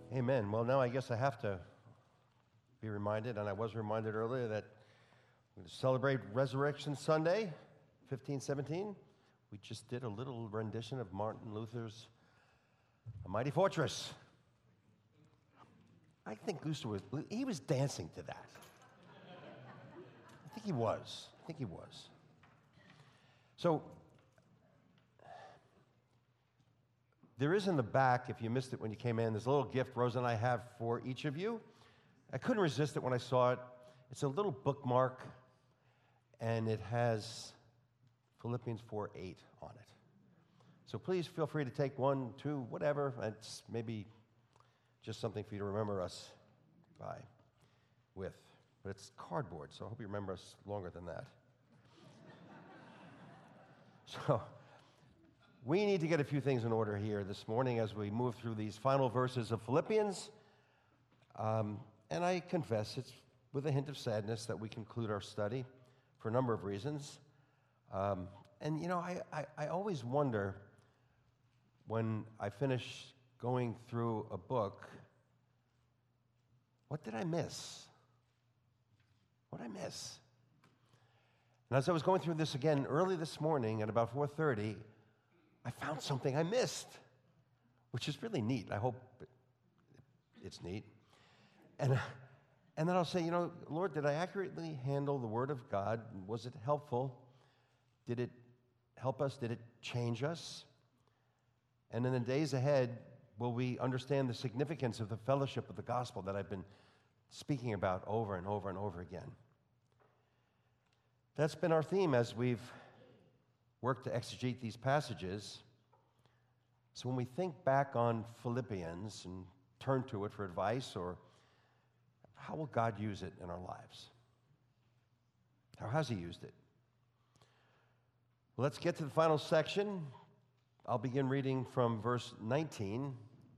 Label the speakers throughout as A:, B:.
A: Amen. Well, now I guess I have to be reminded, and I was reminded earlier, that we're going to celebrate Resurrection Sunday, 1517. We just did a little rendition of Martin Luther's A Mighty Fortress. I think Luther was dancing to that. I think he was. So, there is in the back, if you missed it when you came in, there's a little gift Rosa and I have for each of you. I couldn't resist it when I saw it. It's a little bookmark, and it has Philippians 4:8 on it. So please feel free to take one, two, whatever. It's maybe just something for you to remember us with. But it's cardboard, so I hope you remember us longer than that. So, we need to get a few things in order here this morning as we move through these final verses of Philippians. And I confess it's with a hint of sadness that we conclude our study for a number of reasons. And you know, I always wonder when I finish going through a book, what did I miss? What did I miss? And as I was going through this again early this morning at about 4:30, I found something I missed, which is really neat. I hope it's neat. And then I'll say, you know, Lord, did I accurately handle the Word of God? Was it helpful? Did it help us? Did it change us? And in the days ahead, will we understand the significance of the fellowship of the gospel that I've been speaking about over and over and over again? That's been our theme as we've worked to exegete these passages. So when we think back on Philippians and turn to it for advice, or how will God use it in our lives? How has He used it? Well, let's get to the final section. I'll begin reading from verse 19.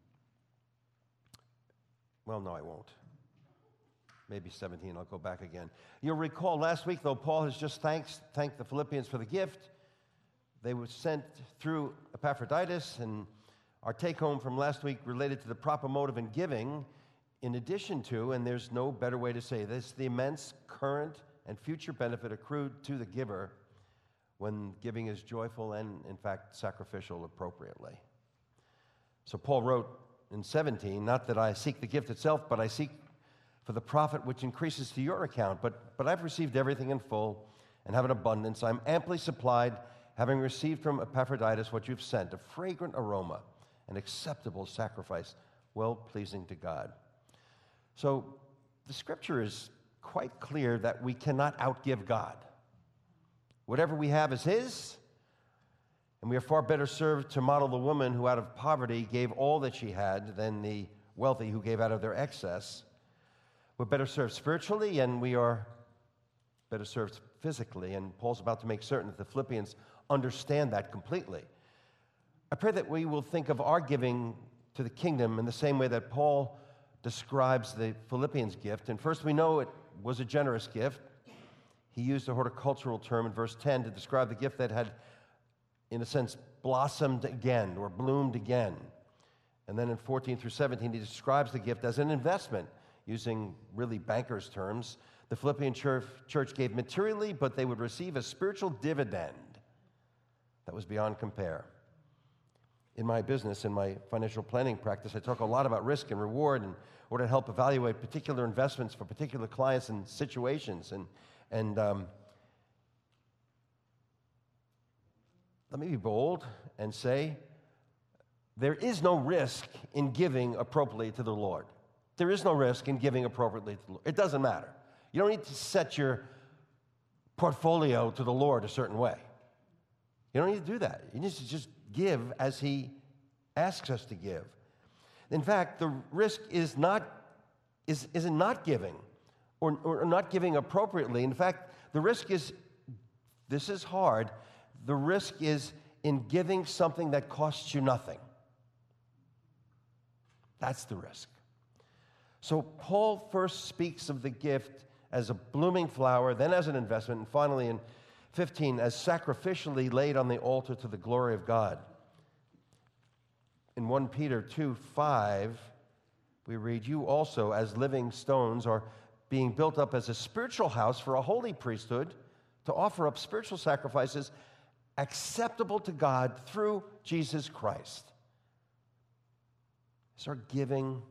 A: Well, no, I won't. Maybe 17, I'll go back again. You'll recall last week, though, Paul has just thanked the Philippians for the gift. They were sent through Epaphroditus, and our take-home from last week related to the proper motive in giving, in addition to, and there's no better way to say this, the immense current and future benefit accrued to the giver when giving is joyful and, in fact, sacrificial appropriately. So Paul wrote in 17, not that I seek the gift itself, but I seek for the profit which increases to your account. But I've received everything in full and have an abundance. I'm amply supplied, having received from Epaphroditus what you've sent, a fragrant aroma, an acceptable sacrifice, well-pleasing to God. So the scripture is quite clear that we cannot outgive God. Whatever we have is His, and we are far better served to model the woman who out of poverty gave all that she had than the wealthy who gave out of their excess. We're better served spiritually, and we are better served physically, and Paul's about to make certain that the Philippians understand that completely. I pray that we will think of our giving to the kingdom in the same way that Paul describes the Philippians' gift. And first, we know it was a generous gift. He used a horticultural term in verse 10 to describe the gift that had, in a sense, blossomed again or bloomed again. And then in 14 through 17, he describes the gift as an investment, using really bankers' terms. The Philippian church gave materially, but they would receive a spiritual dividend that was beyond compare. In my business, in my financial planning practice, I talk a lot about risk and reward in order to help evaluate particular investments for particular clients and situations. And let me be bold and say, there is no risk in giving appropriately to the Lord. There is no risk in giving appropriately to the Lord. It doesn't matter. You don't need to set your portfolio to the Lord a certain way. You don't need to do that. You need to just give as He asks us to give. In fact, the risk isn't not giving or not giving appropriately. In fact, the risk is, this is hard, the risk is in giving something that costs you nothing. That's the risk. So Paul first speaks of the gift as a blooming flower, then as an investment, and finally in 15, as sacrificially laid on the altar to the glory of God. In 1 Peter 2:5, we read, you also, as living stones, are being built up as a spiritual house for a holy priesthood to offer up spiritual sacrifices acceptable to God through Jesus Christ. It's our giving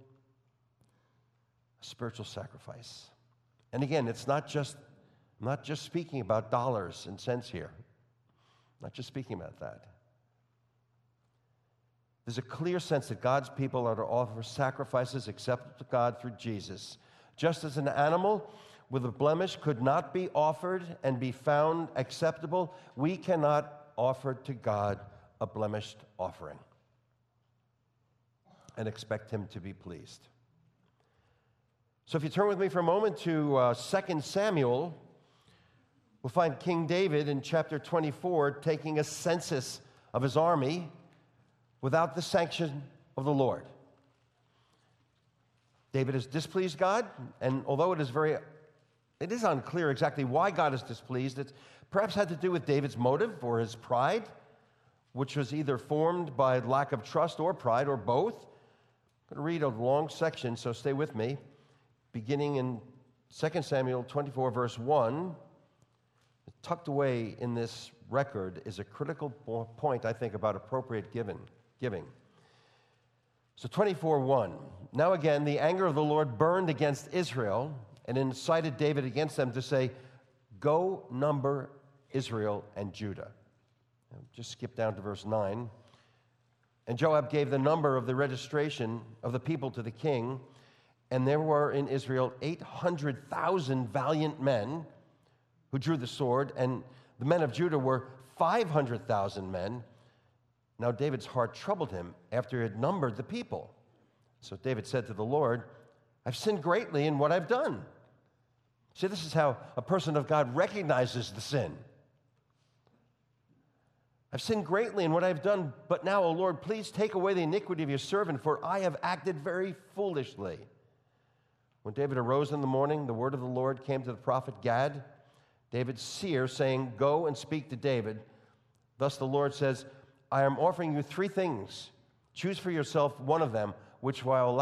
A: a spiritual sacrifice. And again, it's not just speaking about dollars and cents here. Not just speaking about that. There's a clear sense that God's people are to offer sacrifices acceptable to God through Jesus. Just as an animal with a blemish could not be offered and be found acceptable, we cannot offer to God a blemished offering and expect him to be pleased. So if you turn with me for a moment to 2 Samuel, we'll find King David in chapter 24 taking a census of his army without the sanction of the Lord. David has displeased God, and although it is unclear exactly why God is displeased, it perhaps had to do with David's motive or his pride, which was either formed by lack of trust or pride or both. I'm going to read a long section, so stay with me. Beginning in 2 Samuel 24, verse 1, tucked away in this record is a critical point, I think, about appropriate giving. So 24:1. Now again, the anger of the Lord burned against Israel and incited David against them to say, go number Israel and Judah. Now, just skip down to verse 9. And Joab gave the number of the registration of the people to the king, and there were in Israel 800,000 valiant men who drew the sword, and the men of Judah were 500,000 men. Now David's heart troubled him after he had numbered the people. So David said to the Lord, I've sinned greatly in what I've done. See, this is how a person of God recognizes the sin. I've sinned greatly in what I've done, but now, O Lord, please take away the iniquity of your servant, for I have acted very foolishly. When David arose in the morning, the word of the Lord came to the prophet Gad, David's seer, saying, go and speak to David. Thus the Lord says, I am offering you 3 things. Choose for yourself one of them, which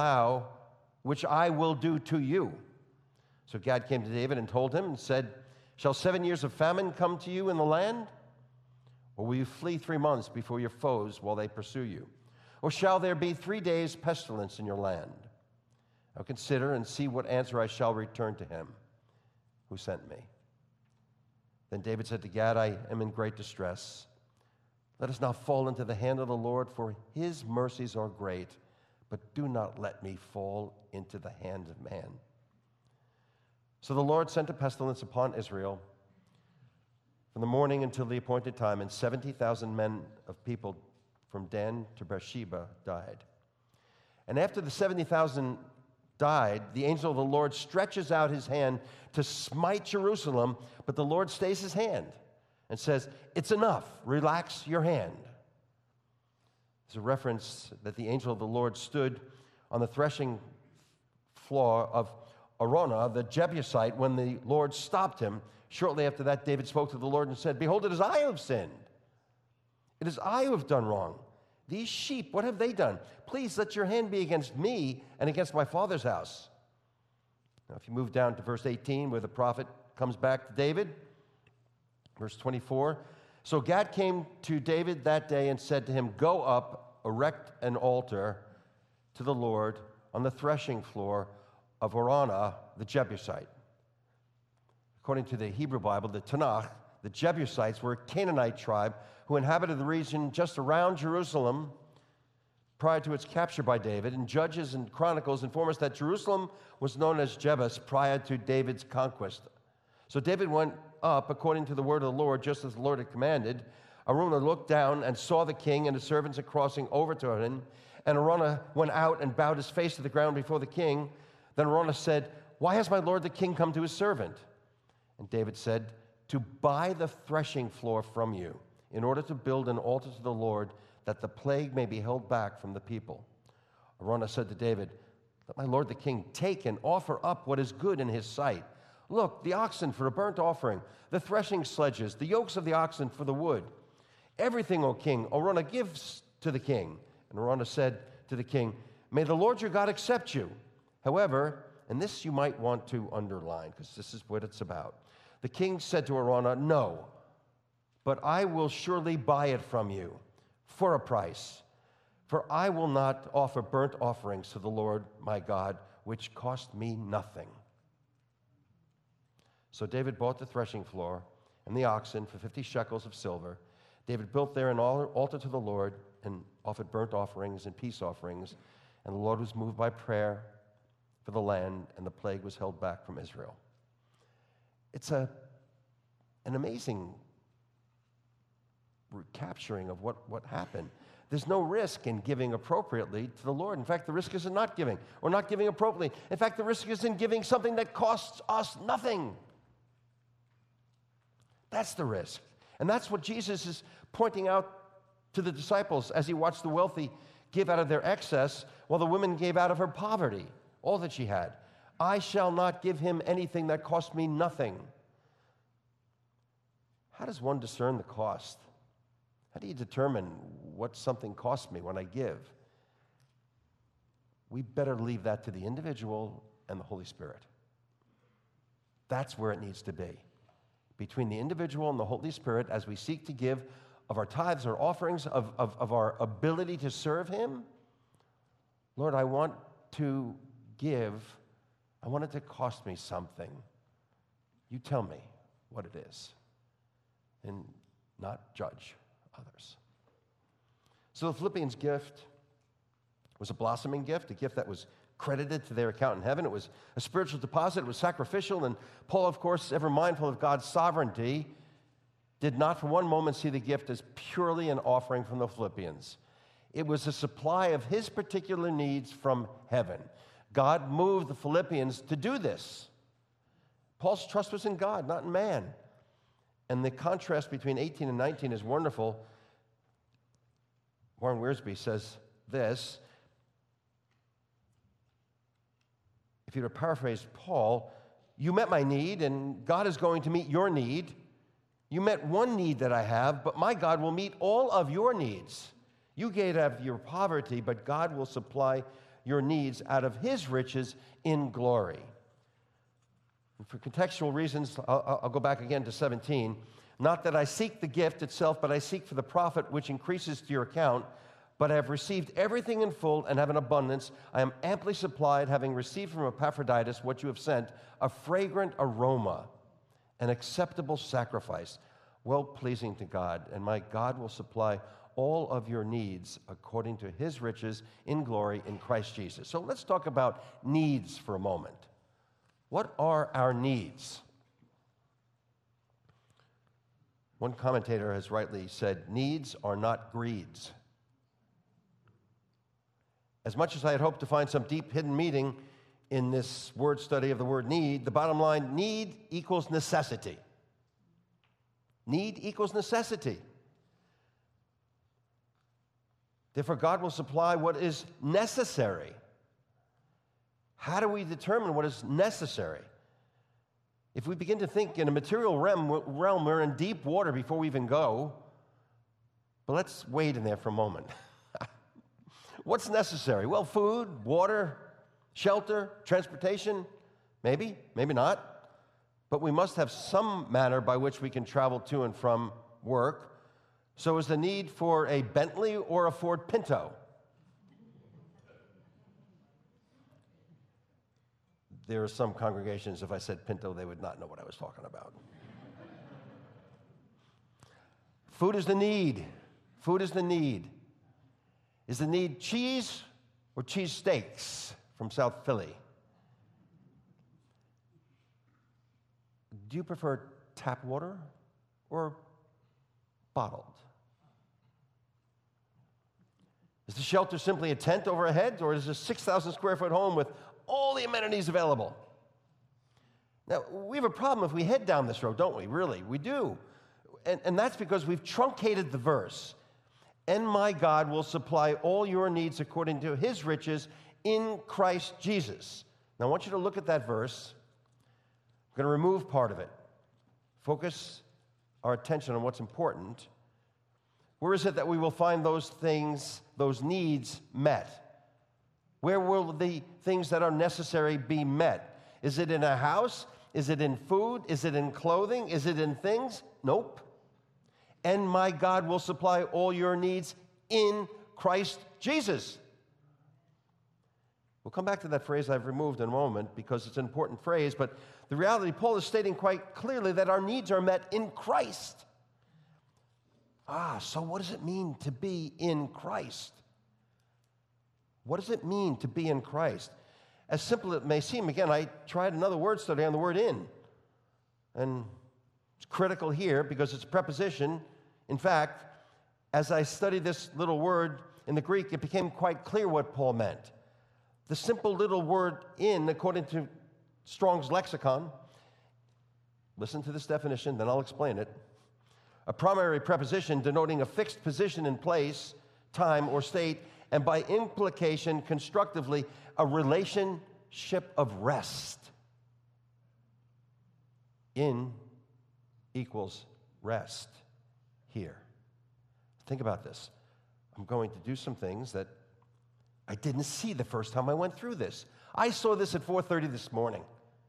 A: I will do to you. So Gad came to David and told him and said, shall 7 years of famine come to you in the land? Or will you flee 3 months before your foes while they pursue you? Or shall there be 3 days pestilence in your land? Now consider and see what answer I shall return to him who sent me. Then David said to Gad, I am in great distress. Let us now fall into the hand of the Lord, for his mercies are great, but do not let me fall into the hand of man. So the Lord sent a pestilence upon Israel from the morning until the appointed time, and 70,000 men of people from Dan to Beersheba died. And after the 70,000 died, the angel of the Lord stretches out his hand to smite Jerusalem, but the Lord stays his hand and says, it's enough, relax your hand. There's a reference that the angel of the Lord stood on the threshing floor of Araunah, the Jebusite, when the Lord stopped him. Shortly after that, David spoke to the Lord and said, behold, it is I who have sinned. It is I who have done wrong. These sheep, what have they done? Please let your hand be against me and against my father's house. Now, if you move down to verse 18, where the prophet comes back to David, verse 24. So Gad came to David that day and said to him, go up, erect an altar to the Lord on the threshing floor of Araunah, the Jebusite. According to the Hebrew Bible, the Tanakh, the Jebusites were a Canaanite tribe who inhabited the region just around Jerusalem prior to its capture by David. And Judges and Chronicles inform us that Jerusalem was known as Jebus prior to David's conquest. So David went up according to the word of the Lord, just as the Lord had commanded. Araunah looked down and saw the king and his servants crossing over to him. And Araunah went out and bowed his face to the ground before the king. Then Araunah said, why has my lord the king come to his servant? And David said, to buy the threshing floor from you, in order to build an altar to the Lord, that the plague may be held back from the people. Araunah said to David, let my lord the king take and offer up what is good in his sight. Look, the oxen for a burnt offering, the threshing sledges, the yokes of the oxen for the wood. Everything, O king, Araunah gives to the king. And Araunah said to the king, may the Lord your God accept you However, and this you might want to underline, because this is what it's about. The king said to Araunah, "No, but I will surely buy it from you for a price. For I will not offer burnt offerings to the Lord my God, which cost me nothing." So David bought the threshing floor and the oxen for 50 shekels of silver. David built there an altar to the Lord and offered burnt offerings and peace offerings. And the Lord was moved by prayer for the land, and the plague was held back from Israel. It's an amazing recapturing of what happened. There's no risk in giving appropriately to the Lord. In fact, the risk is in not giving, or not giving appropriately. In fact, the risk is in giving something that costs us nothing. That's the risk. And that's what Jesus is pointing out to the disciples as he watched the wealthy give out of their excess, while the woman gave out of her poverty, all that she had. I shall not give him anything that cost me nothing. How does one discern the cost? How do you determine what something costs me when I give? We better leave that to the individual and the Holy Spirit. That's where it needs to be. Between the individual and the Holy Spirit, as we seek to give of our tithes or offerings, of our ability to serve him. Lord, I want to give. I want it to cost me something. You tell me what it is, and not judge others. So the Philippians' gift was a blossoming gift, a gift that was credited to their account in heaven. It was a spiritual deposit. It was sacrificial. And Paul, of course, ever mindful of God's sovereignty, did not for one moment see the gift as purely an offering from the Philippians. It was a supply of his particular needs from heaven. God moved the Philippians to do this. Paul's trust was in God, not in man. And the contrast between 18 and 19 is wonderful. Warren Wiersbe says this. If you were to paraphrase Paul, you met my need, and God is going to meet your need. You met one need that I have, but my God will meet all of your needs. You gave out of your poverty, but God will supply your needs out of his riches in glory. And for contextual reasons, I'll go back again to 17. Not that I seek the gift itself, but I seek for the profit which increases to your account. But I have received everything in full and have an abundance. I am amply supplied, having received from Epaphroditus what you have sent, a fragrant aroma, an acceptable sacrifice, well-pleasing to God. And my God will supply all of your needs according to his riches in glory in Christ Jesus. So let's talk about needs for a moment. What are our needs? One commentator has rightly said, needs are not greeds. As much as I had hoped to find some deep hidden meaning in this word study of the word need, the bottom line, need equals necessity. Need equals necessity. Therefore, God will supply what is necessary. How do we determine what is necessary? If we begin to think in a material realm, we're in deep water before we even go. But let's wade in there for a moment. What's necessary? Well, food, water, shelter, transportation, maybe, maybe not. But we must have some manner by which we can travel to and from work. So is the need for a Bentley or a Ford Pinto? There are some congregations, if I said Pinto, they would not know what I was talking about. Food is the need. Food is the need. Is the need cheese or cheese steaks from South Philly? Do you prefer tap water or bottled? Is the shelter simply a tent over a head, or is it a 6,000 square foot home with all the amenities available? Now, we have a problem if we head down this road, don't we? Really, we do. And that's because we've truncated the verse. And my God will supply all your needs according to his riches in Christ Jesus. Now, I want you to look at that verse. I'm going to remove part of it. Focus our attention on what's important. Where is it that we will find those things, those needs met? Where will the things that are necessary be met? Is it in a house? Is it in food? Is it in clothing? Is it in things? Nope. And my God will supply all your needs in Christ Jesus. We'll come back to that phrase I've removed in a moment because it's an important phrase, but the reality, Paul is stating quite clearly that our needs are met in Christ. So what does it mean to be in Christ? What does it mean to be in Christ? As simple as it may seem, again, I tried another word study on the word in. And it's critical here because it's a preposition. In fact, as I studied this little word in the Greek, it became quite clear what Paul meant. The simple little word in, according to Strong's lexicon, listen to this definition, then I'll explain it. A primary preposition denoting a fixed position in place, time, or state, and by implication, constructively, a relationship of rest. In equals rest here. Think about this. I'm going to do some things that I didn't see the first time I went through this. I saw this at 4:30 this morning.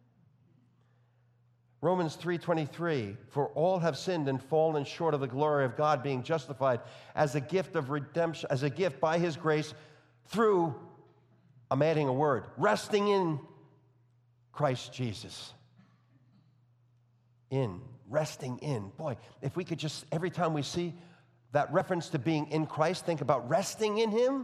A: Romans 3:23, for all have sinned and fallen short of the glory of God, being justified as a gift of redemption, as a gift by his grace through, I'm adding a word, resting in Christ Jesus. Resting in. Boy, if we could just, every time we see that reference to being in Christ, think about resting in him.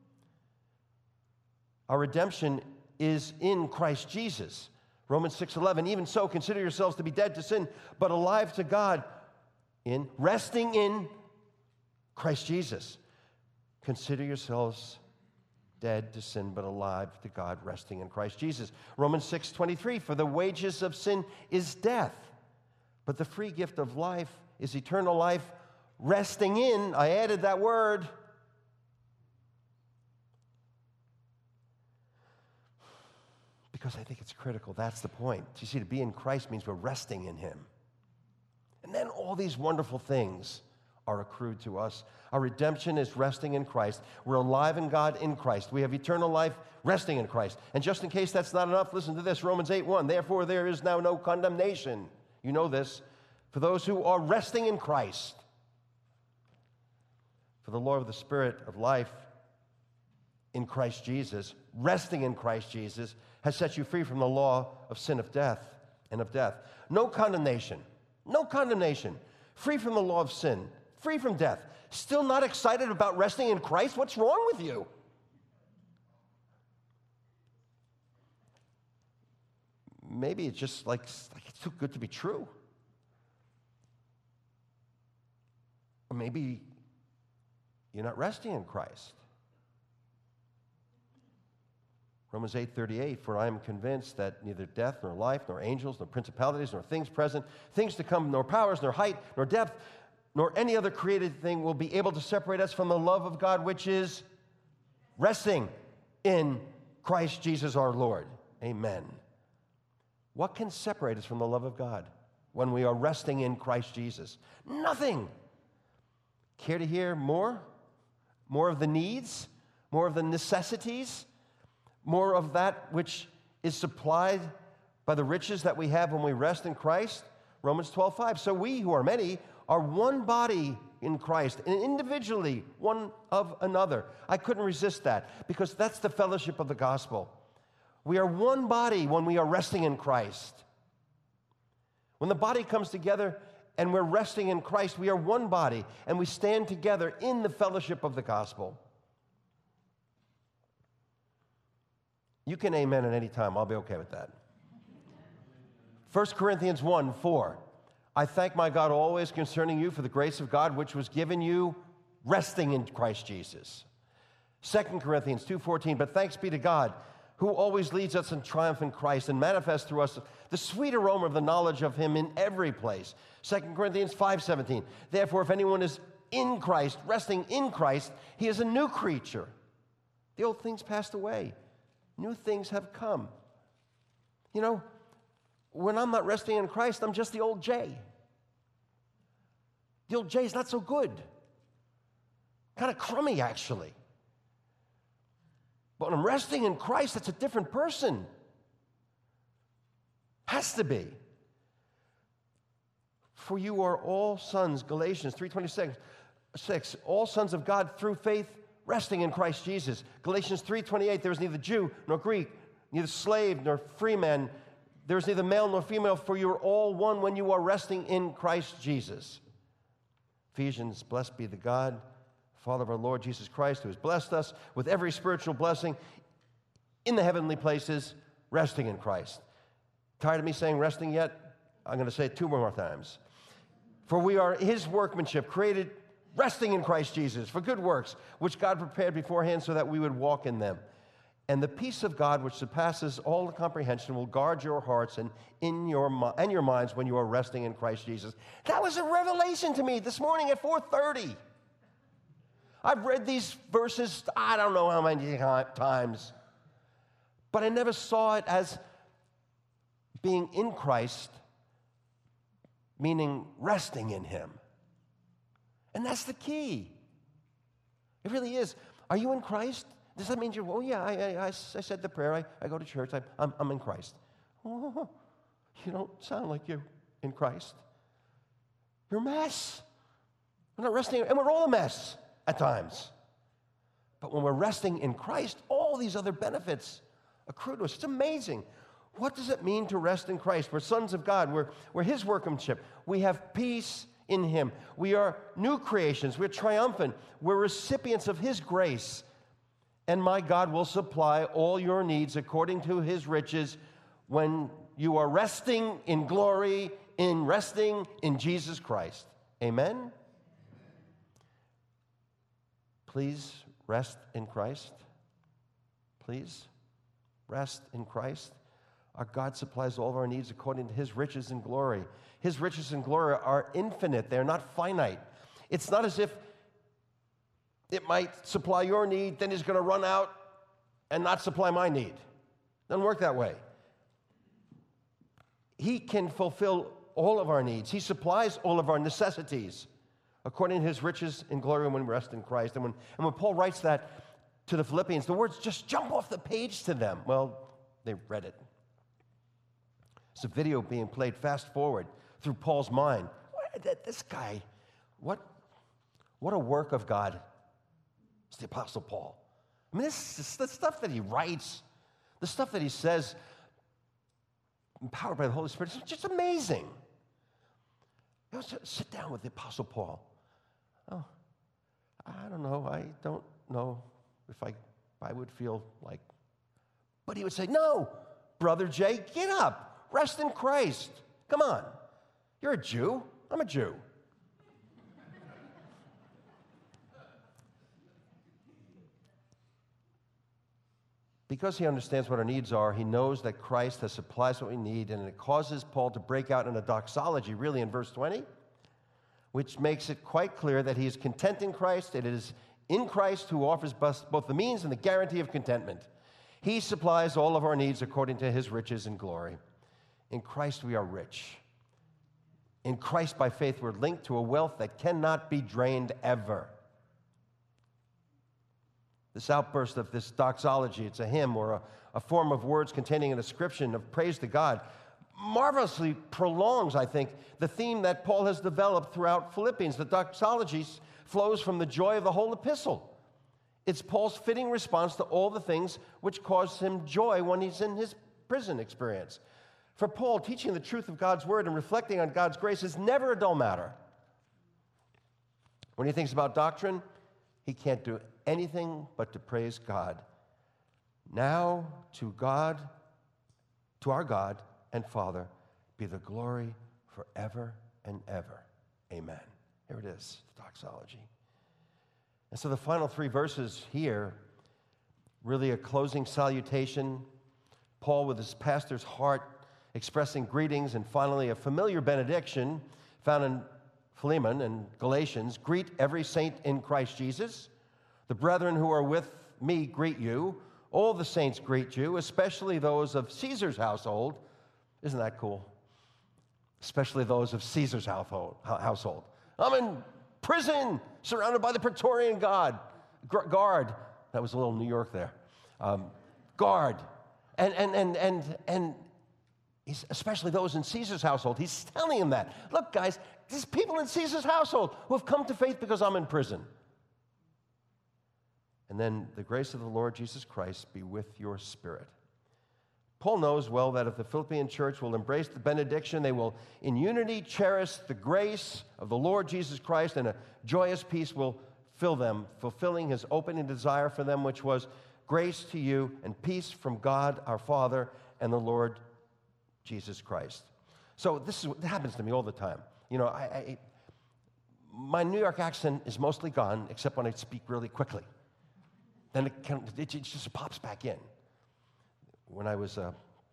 A: Our redemption is in Christ Jesus. Romans 6:11, even so, consider yourselves to be dead to sin, but alive to God resting in Christ Jesus. Consider yourselves dead to sin, but alive to God, resting in Christ Jesus. Romans 6:23, for the wages of sin is death, but the free gift of life is eternal life, resting in, I added that word, because I think it's critical. That's the point. You see, to be in Christ means we're resting in him. And then all these wonderful things are accrued to us. Our redemption is resting in Christ. We're alive in God in Christ. We have eternal life resting in Christ. And just in case that's not enough, listen to this, Romans 8:1. Therefore, there is now no condemnation. You know this. For those who are resting in Christ. For the law of the Spirit of life in Christ Jesus, resting in Christ Jesus, has set you free from the law of sin of death and of death. No condemnation. No condemnation. Free from the law of sin. Free from death. Still not excited about resting in Christ? What's wrong with you? Maybe it's just like it's too good to be true. Or maybe you're not resting in Christ. Romans 8:38, for I am convinced that neither death, nor life, nor angels, nor principalities, nor things present, things to come, nor powers, nor height, nor depth, nor any other created thing will be able to separate us from the love of God, which is resting in Christ Jesus our Lord. Amen. What can separate us from the love of God when we are resting in Christ Jesus? Nothing. Care to hear more? More of the needs? More of the necessities? More of that which is supplied by the riches that we have when we rest in Christ? Romans 12:5. So we, who are many, are one body in Christ, and individually one of another. I couldn't resist that, because that's the fellowship of the gospel. We are one body when we are resting in Christ. When the body comes together and we're resting in Christ, we are one body, and we stand together in the fellowship of the gospel. You can amen at any time. I'll be okay with that. 1 Corinthians 1:4. I thank my God always concerning you for the grace of God which was given you resting in Christ Jesus. 2 Corinthians 2:14. But thanks be to God who always leads us in triumph in Christ and manifests through us the sweet aroma of the knowledge of him in every place. 2 Corinthians 5:17. Therefore, if anyone is in Christ, resting in Christ, he is a new creature. The old things passed away. New things have come. You know, when I'm not resting in Christ, I'm just the old Jay. The old Jay's not so good. Kind of crummy, actually. But when I'm resting in Christ, it's a different person. Has to be. For you are all sons, Galatians 3:26, all sons of God through faith, resting in Christ Jesus. Galatians 3:28, there is neither Jew nor Greek, neither slave nor free man. There is neither male nor female, for you are all one when you are resting in Christ Jesus. Ephesians, blessed be the God, Father of our Lord Jesus Christ, who has blessed us with every spiritual blessing in the heavenly places, resting in Christ. Tired of me saying resting yet? I'm going to say it 2 more times. For we are his workmanship, created resting in Christ Jesus for good works, which God prepared beforehand so that we would walk in them. And the peace of God, which surpasses all the comprehension, will guard your hearts and your minds when you are resting in Christ Jesus. That was a revelation to me this morning at 4:30. I've read these verses, I don't know how many times, but I never saw it as being in Christ, meaning resting in him. And that's the key. It really is. Are you in Christ? Does that mean you're, oh yeah, I said the prayer, I go to church, I'm in Christ. Oh, you don't sound like you're in Christ. You're a mess. We're not resting, and we're all a mess at times. But when we're resting in Christ, all these other benefits accrue to us. It's amazing. What does it mean to rest in Christ? We're sons of God. We're his workmanship. We have peace in him. We are new creations. We're triumphant. We're recipients of his grace. And my God will supply all your needs according to his riches when you are resting in glory, resting in Jesus Christ. Amen? Please rest in Christ. Please rest in Christ. Our God supplies all of our needs according to his riches and glory. His riches and glory are infinite. They're not finite. It's not as if it might supply your need, then he's going to run out and not supply my need. It doesn't work that way. He can fulfill all of our needs. He supplies all of our necessities according to his riches and glory when we rest in Christ. And when Paul writes that to the Philippians, the words just jump off the page to them. Well, they read it. It's a video being played fast forward through Paul's mind. This guy, what a work of God. It's the Apostle Paul. I mean, this is the stuff that he writes, the stuff that he says, empowered by the Holy Spirit, it's just amazing. You know, sit down with the Apostle Paul. Oh, I don't know. I don't know if I would feel like. But he would say, no, Brother Jay, get up. Rest in Christ. Come on. You're a Jew. I'm a Jew. Because he understands what our needs are, he knows that Christ has supplied what we need, and it causes Paul to break out in a doxology, really, in verse 20, which makes it quite clear that he is content in Christ. It is in Christ who offers both the means and the guarantee of contentment. He supplies all of our needs according to his riches and glory. In Christ we are rich. In Christ, by faith, we're linked to a wealth that cannot be drained ever. This outburst of this doxology, it's a hymn or a form of words containing an ascription of praise to God, marvelously prolongs, I think, the theme that Paul has developed throughout Philippians. The doxology flows from the joy of the whole epistle. It's Paul's fitting response to all the things which caused him joy when he's in his prison experience. For Paul, teaching the truth of God's word and reflecting on God's grace is never a dull matter. When he thinks about doctrine, he can't do anything but to praise God. Now to our God and Father, be the glory forever and ever. Amen. Here it is, the doxology. And so the final 3 verses here, really a closing salutation. Paul, with his pastor's heart, expressing greetings, and finally a familiar benediction found in Philemon and Galatians. Greet every saint in Christ Jesus. The brethren who are with me greet you. All the saints greet you, especially those of Caesar's household. Isn't that cool? Especially those of Caesar's household. I'm in prison, surrounded by the Praetorian guard. That was a little New York there. guard. And especially those in Caesar's household. He's telling them that. Look, guys, there's people in Caesar's household who have come to faith because I'm in prison. And then the grace of the Lord Jesus Christ be with your spirit. Paul knows well that if the Philippian church will embrace the benediction, they will in unity cherish the grace of the Lord Jesus Christ, and a joyous peace will fill them, fulfilling his opening desire for them, which was grace to you and peace from God our Father and the Lord Jesus Christ. So this is what happens to me all the time. You know, my New York accent is mostly gone, except when I speak really quickly. Then it just pops back in. When I was a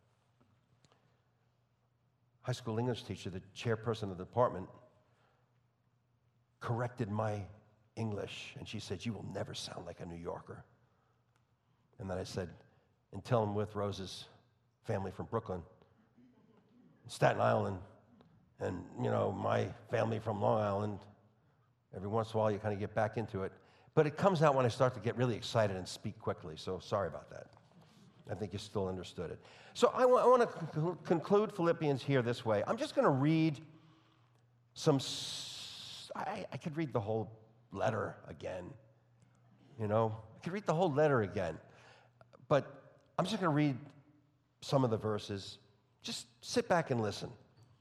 A: high school English teacher, the chairperson of the department corrected my English, and she said, "You will never sound like a New Yorker." And then I said, "Until I'm with Rose's family from Brooklyn, Staten Island, and, you know, my family from Long Island." Every once in a while, you kind of get back into it. But it comes out when I start to get really excited and speak quickly, so sorry about that. I think you still understood it. So I want to conclude Philippians here this way. I'm just going to read I could read the whole letter again. You know, I could read the whole letter again. But I'm just going to read some of the verses. Just sit back and listen.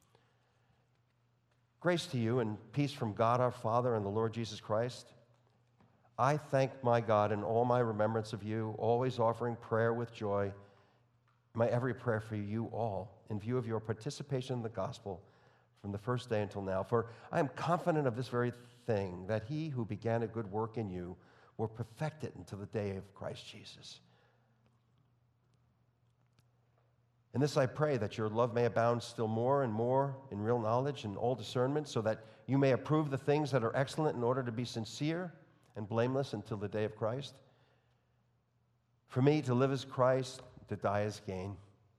A: Grace to you and peace from God our Father and the Lord Jesus Christ. I thank my God in all my remembrance of you, always offering prayer with joy, my every prayer for you all, in view of your participation in the gospel from the first day until now. For I am confident of this very thing, that he who began a good work in you will perfect it until the day of Christ Jesus. And this I pray, that your love may abound still more and more in real knowledge and all discernment, so that you may approve the things that are excellent in order to be sincere and blameless until the day of Christ. For me, to live is Christ, to die is gain.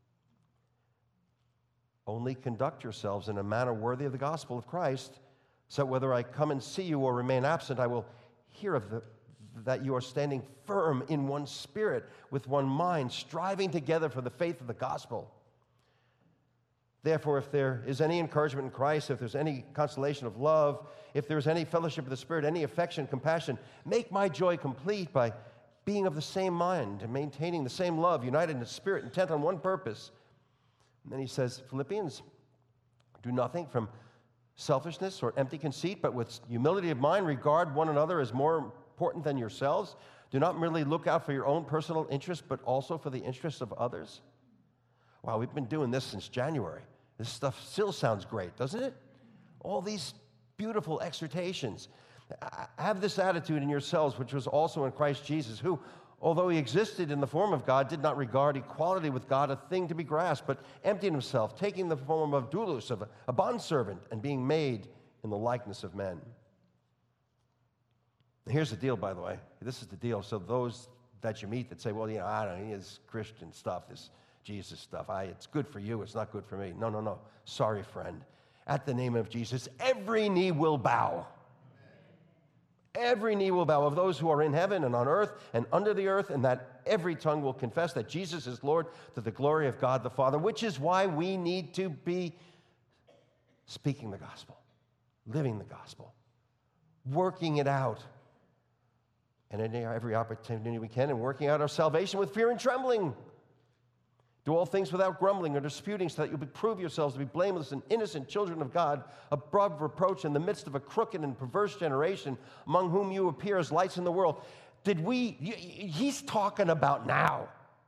A: Only conduct yourselves in a manner worthy of the gospel of Christ, so whether I come and see you or remain absent, I will hear that you are standing firm in one spirit, with one mind, striving together for the faith of the gospel. Therefore, if there is any encouragement in Christ, if there's any consolation of love, if there's any fellowship of the Spirit, any affection, compassion, make my joy complete by being of the same mind and maintaining the same love, united in the Spirit, intent on one purpose. And then he says, Philippians, do nothing from selfishness or empty conceit, but with humility of mind, regard one another as more important than yourselves. Do not merely look out for your own personal interest, but also for the interests of others. Wow, we've been doing this since January. This stuff still sounds great, doesn't it? All these beautiful exhortations. Have this attitude in yourselves, which was also in Christ Jesus, who, although he existed in the form of God, did not regard equality with God a thing to be grasped, but emptied himself, taking the form of doulos, of a bondservant, and being made in the likeness of men. Here's the deal, by the way. This is the deal. So those that you meet that say, well, you know, I don't know, it's Christian stuff, this Jesus stuff. It's good for you, it's not good for me. No. Sorry, friend. At the name of Jesus, every knee will bow. Every knee will bow, of those who are in heaven and on earth and under the earth, and that every tongue will confess that Jesus is Lord, to the glory of God the Father, which is why we need to be speaking the gospel, living the gospel, working it out, and in every opportunity we can, and working out our salvation with fear and trembling. Do all things without grumbling or disputing, so that you'll prove yourselves to be blameless and innocent children of God, above reproach in the midst of a crooked and perverse generation, among whom you appear as lights in the world. He's talking about now.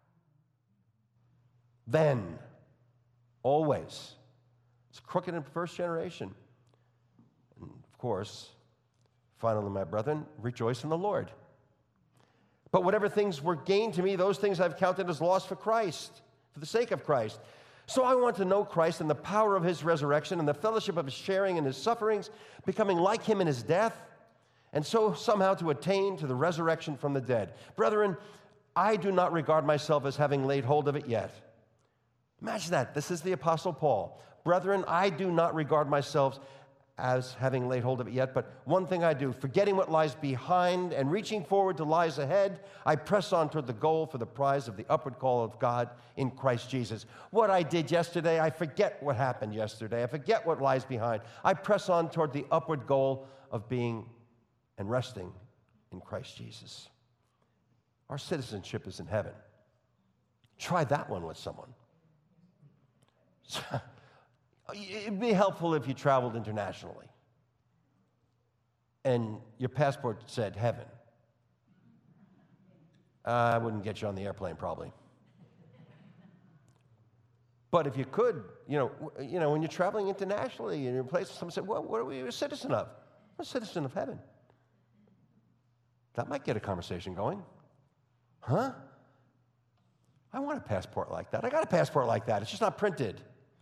A: Then. Always. It's a crooked and perverse generation. And of course, finally, my brethren, rejoice in the Lord. But whatever things were gained to me, those things I've counted as loss for Christ, for the sake of Christ. So I want to know Christ and the power of his resurrection and the fellowship of his sharing in his sufferings, becoming like him in his death, and so somehow to attain to the resurrection from the dead. Brethren, I do not regard myself as having laid hold of it yet. Imagine that. This is the Apostle Paul. Brethren, I do not regard myself as having laid hold of it yet, but one thing I do, forgetting what lies behind and reaching forward to lies ahead, I press on toward the goal for the prize of the upward call of God in Christ Jesus. What I did yesterday, I forget what happened yesterday. I forget what lies behind. I press on toward the upward goal of being and resting in Christ Jesus. Our citizenship is in heaven. Try that one with someone. It'd be helpful if you traveled internationally and your passport said heaven. I wouldn't get you on the airplane probably. But if you could, when you're traveling internationally in a place, someone said, well, what are we a citizen of? I'm a citizen of heaven. That might get a conversation going. Huh? I want a passport like that. I got a passport like that. It's just not printed.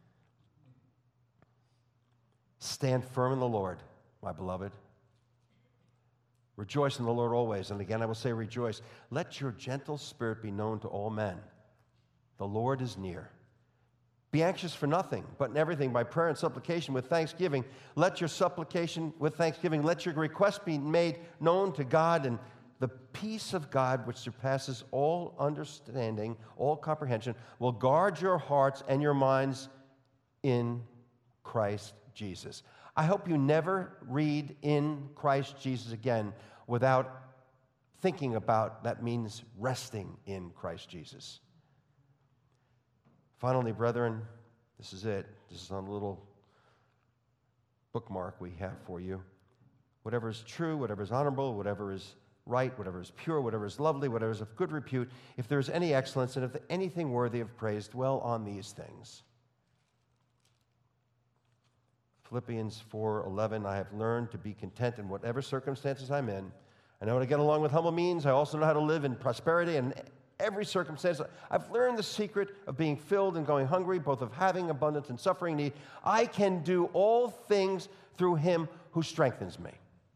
A: Stand firm in the Lord, my beloved. Rejoice in the Lord always. And again, I will say rejoice. Let your gentle spirit be known to all men. The Lord is near. Be anxious for nothing, but in everything by prayer and supplication with thanksgiving. Let your supplication with thanksgiving, let your request be made known to God, and the peace of God, which surpasses all understanding, all comprehension, will guard your hearts and your minds in Christ Jesus. I hope you never read in Christ Jesus again without thinking about that means resting in Christ Jesus. Finally, brethren, this is it. This is on a little bookmark we have for you. Whatever is true, whatever is honorable, whatever is right, whatever is pure, whatever is lovely, whatever is of good repute, if there is any excellence and if anything worthy of praise, dwell on these things. Philippians 4:11, I have learned to be content in whatever circumstances I'm in. I know how to get along with humble means. I also know how to live in prosperity and every circumstance. I've learned the secret of being filled and going hungry, both of having abundance and suffering need. I can do all things through him who strengthens me.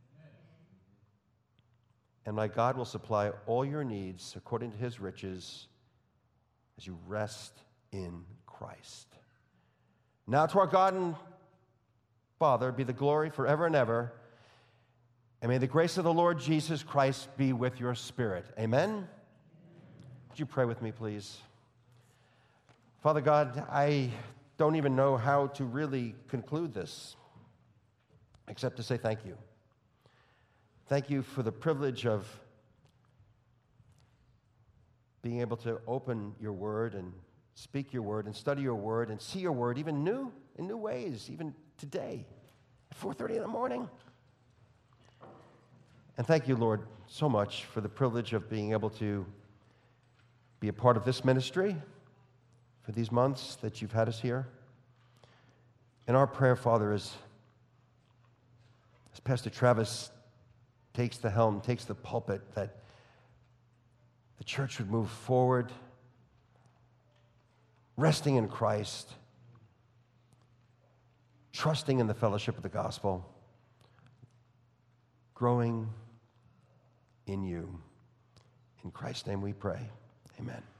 A: And my God will supply all your needs according to his riches as you rest in Christ. Now to our God and Father be the glory forever and ever. And may the grace of the Lord Jesus Christ be with your spirit. Amen? Would you pray with me, please? Father God, I don't even know how to really conclude this except to say thank you. Thank you for the privilege of being able to open your word and speak your word and study your word and see your word even in new ways, even today at 4:30 in the morning. And thank you, Lord, so much for the privilege of being able to be a part of this ministry for these months that you've had us here. And our prayer, Father, is as Pastor Travis takes the helm, takes the pulpit, that the church would move forward, resting in Christ, trusting in the fellowship of the gospel, growing in you. In Christ's name we pray. Amen.